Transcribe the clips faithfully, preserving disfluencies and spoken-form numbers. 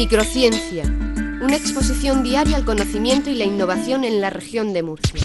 Microciencia, una exposición diaria al conocimiento y la innovación en la región de Murcia.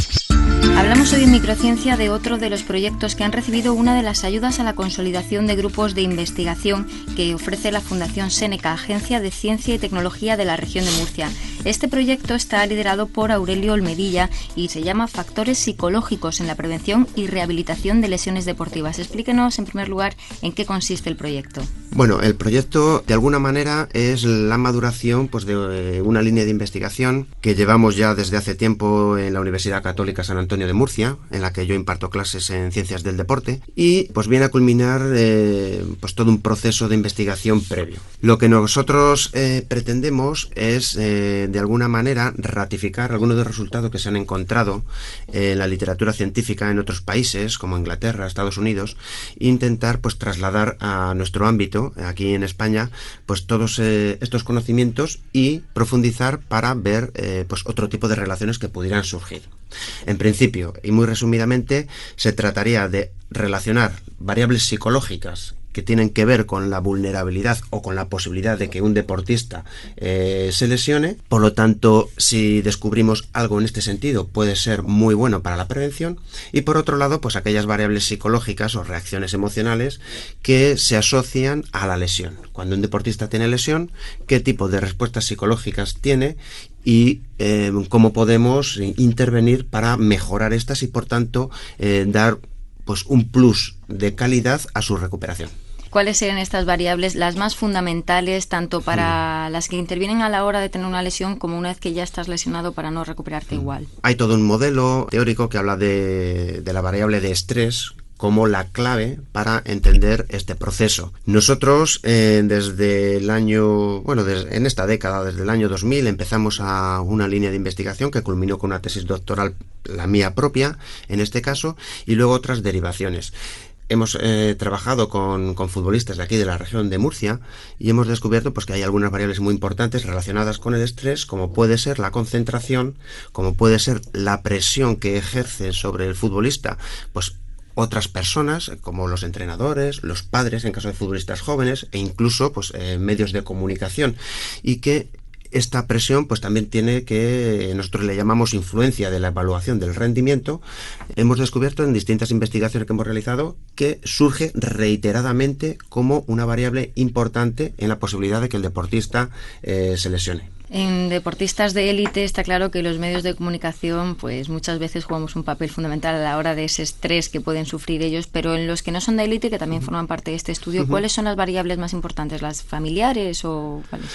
Hablamos hoy en Microciencia de otro de los proyectos que han recibido una de las ayudas a la consolidación de grupos de investigación que ofrece la Fundación Seneca, Agencia de Ciencia y Tecnología de la región de Murcia. Este proyecto está liderado por Aurelio Olmedilla y se llama Factores Psicológicos en la Prevención y Rehabilitación de Lesiones Deportivas. Explíquenos, en primer lugar, en qué consiste el proyecto. Bueno, el proyecto, de alguna manera, es la maduración pues, de una línea de investigación que llevamos ya desde hace tiempo en la Universidad Católica San Antonio de Murcia, en la que yo imparto clases en Ciencias del Deporte, y pues viene a culminar eh, pues todo un proceso de investigación previo. Lo que nosotros eh, pretendemos es, eh, de alguna manera, ratificar algunos de los resultados que se han encontrado en la literatura científica en otros países, como Inglaterra, Estados Unidos, e intentar pues trasladar a nuestro ámbito, aquí en España, pues todos eh, estos conocimientos y profundizar para ver eh, pues otro tipo de relaciones que pudieran surgir. En principio, y muy resumidamente, se trataría de relacionar variables psicológicas que tienen que ver con la vulnerabilidad o con la posibilidad de que un deportista eh, se lesione. Por lo tanto, si descubrimos algo en este sentido, puede ser muy bueno para la prevención. Y por otro lado, pues aquellas variables psicológicas o reacciones emocionales que se asocian a la lesión. Cuando un deportista tiene lesión, ¿qué tipo de respuestas psicológicas tiene? Y eh, cómo podemos intervenir para mejorar estas y, por tanto, eh, dar pues un plus de calidad a su recuperación. ¿Cuáles serían estas variables, las más fundamentales, tanto para mm. las que intervienen a la hora de tener una lesión como una vez que ya estás lesionado para no recuperarte mm. igual? Hay todo un modelo teórico que habla de, de la variable de estrés como la clave para entender este proceso. Nosotros eh, desde el año, bueno, desde, en esta década, desde el año dos mil, empezamos a una línea de investigación que culminó con una tesis doctoral, la mía propia, en este caso, y luego otras derivaciones. Hemos eh, trabajado con, con futbolistas de aquí de la región de Murcia y hemos descubierto pues que hay algunas variables muy importantes relacionadas con el estrés, como puede ser la concentración, como puede ser la presión que ejerce sobre el futbolista, pues otras personas, como los entrenadores, los padres, en caso de futbolistas jóvenes, e incluso pues eh, medios de comunicación, y que esta presión pues también tiene que, nosotros le llamamos influencia de la evaluación del rendimiento. Hemos descubierto en distintas investigaciones que hemos realizado que surge reiteradamente como una variable importante en la posibilidad de que el deportista eh, se lesione. En deportistas de élite está claro que los medios de comunicación pues muchas veces jugamos un papel fundamental a la hora de ese estrés que pueden sufrir ellos, pero en los que no son de élite, que también forman parte de este estudio, uh-huh. ¿cuáles son las variables más importantes? ¿Las familiares o cuáles?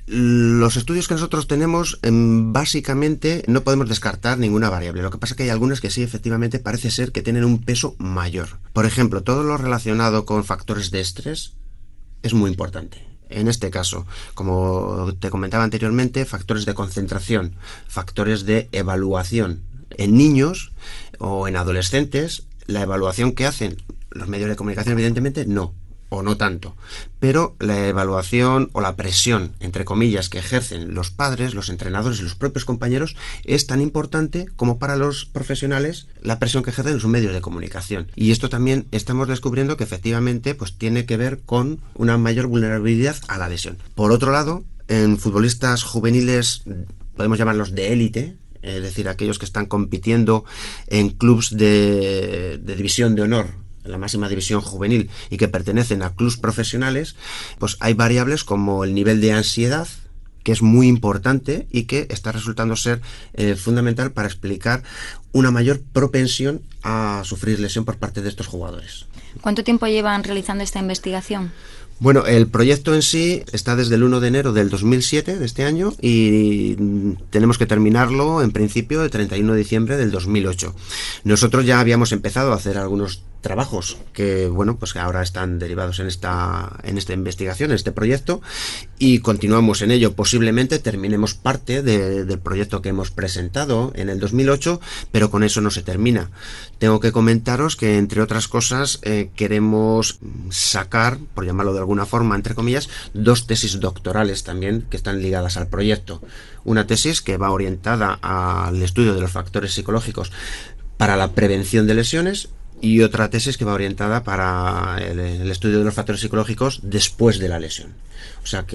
Los estudios que nosotros tenemos, básicamente no podemos descartar ninguna variable. Lo que pasa es que hay algunas que sí, efectivamente, parece ser que tienen un peso mayor. Por ejemplo, todo lo relacionado con factores de estrés es muy importante. En este caso, como te comentaba anteriormente, factores de concentración, factores de evaluación. En niños o en adolescentes, la evaluación que hacen los medios de comunicación, evidentemente, no. O no tanto, pero la evaluación o la presión, entre comillas, que ejercen los padres, los entrenadores y los propios compañeros es tan importante como para los profesionales la presión que ejercen los medios de comunicación. Y esto también estamos descubriendo que efectivamente pues tiene que ver con una mayor vulnerabilidad a la lesión. Por otro lado, en futbolistas juveniles, podemos llamarlos de élite, es decir, aquellos que están compitiendo en clubes de, de división de honor, en la máxima división juvenil, y que pertenecen a clubes profesionales, pues hay variables como el nivel de ansiedad, que es muy importante y que está resultando ser eh, fundamental para explicar una mayor propensión a sufrir lesión por parte de estos jugadores. ¿Cuánto tiempo llevan realizando esta investigación? Bueno, el proyecto en sí está desde el uno de enero del dos mil siete, de este año, y tenemos que terminarlo en principio el treinta y uno de diciembre del dos mil ocho. Nosotros ya habíamos empezado a hacer algunos trabajos que, bueno, pues que ahora están derivados en esta, en esta investigación, en este proyecto, y continuamos en ello. Posiblemente terminemos parte de, del proyecto que hemos presentado en el dos mil ocho, pero con eso no se termina. Tengo que comentaros que, entre otras cosas, eh, queremos sacar, por llamarlo de alguna forma, entre comillas, dos tesis doctorales también que están ligadas al proyecto. Una tesis que va orientada al estudio de los factores psicológicos para la prevención de lesiones, y otra tesis que va orientada para el, el estudio de los factores psicológicos después de la lesión. O sea que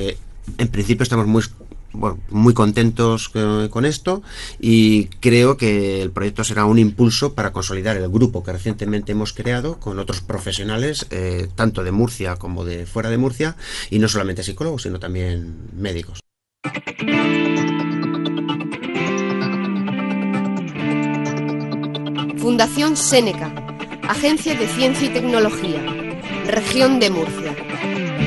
En principio estamos muy, bueno, muy contentos con esto y creo que el proyecto será un impulso para consolidar el grupo que recientemente hemos creado con otros profesionales, eh, tanto de Murcia como de fuera de Murcia, y no solamente psicólogos, sino también médicos. Fundación Seneca, Agencia de Ciencia y Tecnología, Región de Murcia.